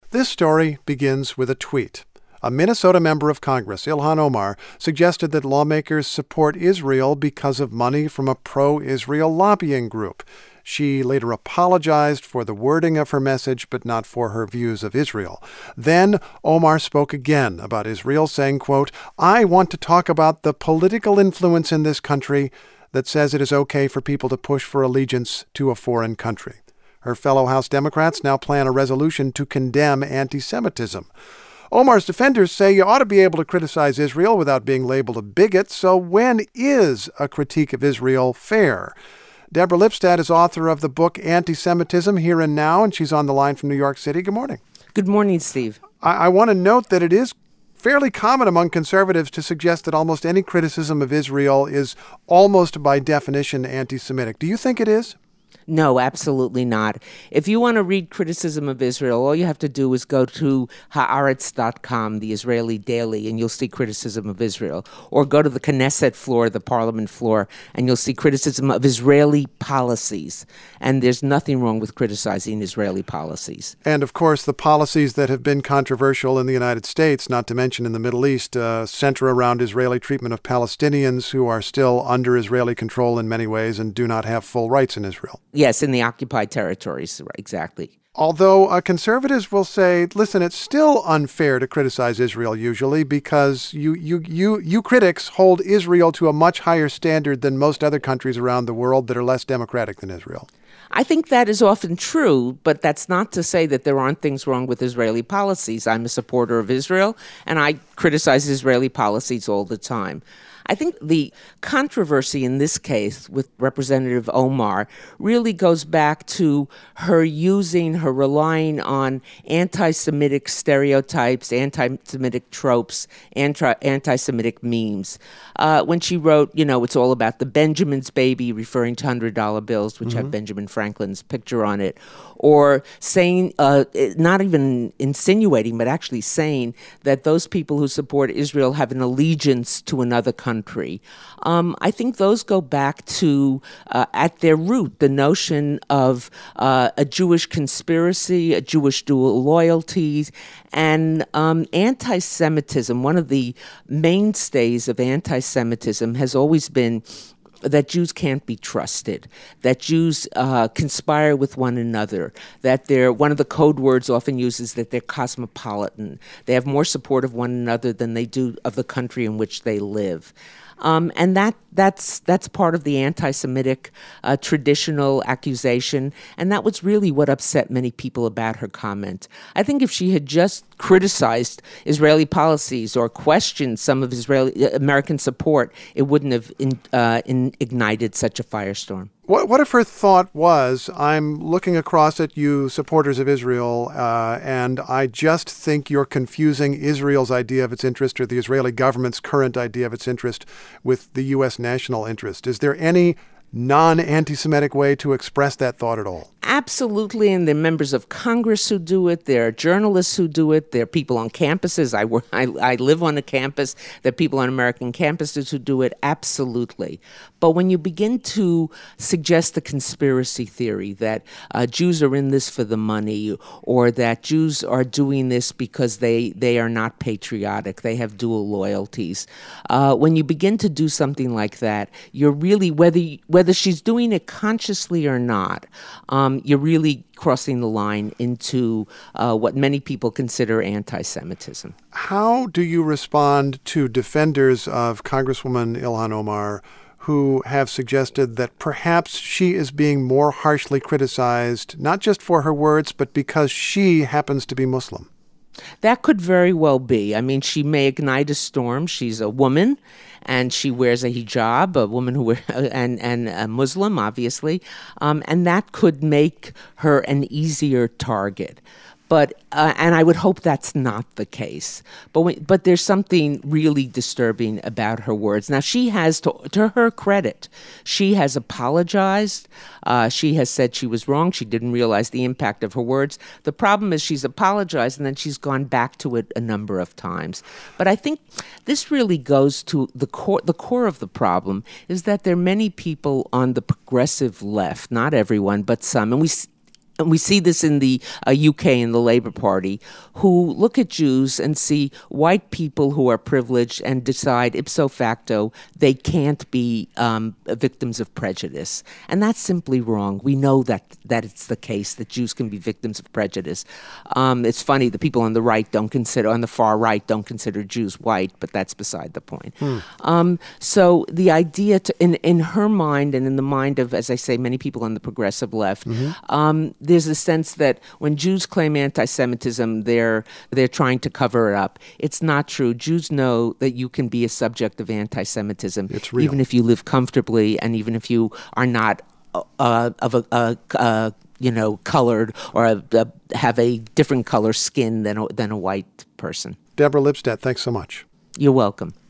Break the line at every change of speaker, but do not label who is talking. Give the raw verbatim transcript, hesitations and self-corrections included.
This story begins with a tweet. A Minnesota member of Congress, Ilhan Omar, suggested that lawmakers support Israel because of money from a pro-Israel lobbying group. She later apologized for the wording of her message, but not for her views of Israel. Then Omar spoke again about Israel, saying, quote, "I want to talk about the political influence in this country that says it is okay for people to push for allegiance to a foreign country." Her fellow House Democrats now plan a resolution to condemn anti-Semitism. Omar's defenders say you ought to be able to criticize Israel without being labeled a bigot, so when is a critique of Israel fair? Deborah Lipstadt is author of the book Anti-Semitism Here and Now, and she's on the line from New York City. Good morning.
Good morning, Steve.
I, I want to note that it is fairly common among conservatives to suggest that almost any criticism of Israel is almost by definition anti-Semitic. Do you think it is?
No, absolutely not. If you want to read criticism of Israel, all you have to do is go to haaretz dot com, the Israeli daily, and you'll see criticism of Israel. Or go to the Knesset floor, the parliament floor, and you'll see criticism of Israeli policies. And there's nothing wrong with criticizing Israeli policies.
And, of course, the policies that have been controversial in the United States, not to mention in the Middle East, uh, center around Israeli treatment of Palestinians who are still under Israeli control in many ways and do not have full rights in Israel.
Yes, in the occupied territories, right, exactly.
Although uh, conservatives will say, listen, it's still unfair to criticize Israel usually because you, you, you, you critics hold Israel to a much higher standard than most other countries around the world that are less democratic than Israel.
I think that is often true, but that's not to say that there aren't things wrong with Israeli policies. I'm a supporter of Israel, and I criticize Israeli policies all the time. I think the controversy in this case with Representative Omar really goes back to her using, her relying on anti-Semitic stereotypes, anti-Semitic tropes, anti- anti-Semitic memes. Uh, when she wrote, you know, it's all about the Benjamin's baby, referring to one hundred dollar bills, which mm-hmm. have Benjamin Franklin's picture on it, or saying, uh, not even insinuating, but actually saying that those people who support Israel have an allegiance to another country. Um, I think those go back to, uh, at their root, the notion of uh, a Jewish conspiracy, a Jewish dual loyalties, and um, anti-Semitism. One of the mainstays of anti-Semitism has always been that Jews can't be trusted, that Jews uh, conspire with one another, that they're, one of the code words often used is that they're cosmopolitan. They have more support of one another than they do of the country in which they live. Um, and that that's that's part of the anti-Semitic uh, traditional accusation, and that was really what upset many people about her comment. I think if she had just criticized Israeli policies or questioned some of Israeli American support, it wouldn't have in, uh, in ignited such a firestorm.
What, what if her thought was, I'm looking across at you supporters of Israel, uh, and I just think you're confusing Israel's idea of its interest or the Israeli government's current idea of its interest with the U S national interest. Is there any non-anti-Semitic way to express that thought at all?
Absolutely, and there are members of Congress who do it. There are journalists who do it. There are people on campuses. I work. I, I live on a campus. There are people on American campuses who do it. Absolutely. But when you begin to suggest the conspiracy theory that uh, Jews are in this for the money, or that Jews are doing this because they, they are not patriotic, they have dual loyalties, uh, when you begin to do something like that, you're really, whether whether she's doing it consciously or not, um, you're really crossing the line into uh, what many people consider anti-Semitism.
How do you respond to defenders of Congresswoman Ilhan Omar who have suggested that perhaps she is being more harshly criticized, not just for her words, but because she happens to be Muslim?
That could very well be. I mean, she may ignite a storm. She's a woman, and she wears a hijab, a woman who wear, and and a Muslim, obviously, um, and that could make her an easier target. But uh, and I would hope that's not the case. But when, but there's something really disturbing about her words. Now, she has, to, to her credit, she has apologized. Uh, she has said she was wrong. She didn't realize the impact of her words. The problem is she's apologized and then she's gone back to it a number of times. But I think this really goes to the core. The core of the problem is that there are many people on the progressive left, not everyone, but some, and we. and we see this in the uh, U K in the Labour Party, who look at Jews and see white people who are privileged and decide ipso facto they can't be um, victims of prejudice. And that's simply wrong. We know that, that it's the case, that Jews can be victims of prejudice. Um, it's funny, the people on the right don't consider, on the far right don't consider Jews white, but that's beside the point. Hmm. Um, so the idea, to, in, in her mind and in the mind of, as I say, many people on the progressive left, mm-hmm. um, there's a sense that when Jews claim anti-Semitism, they're they're trying to cover it up. It's not true. Jews know that you can be a subject of anti-Semitism,
it's real.
Even if you live comfortably and even if you are not uh, of a, a, a you know colored or a, a, have a different color skin than a, than a white person.
Deborah Lipstadt, thanks so much.
You're welcome.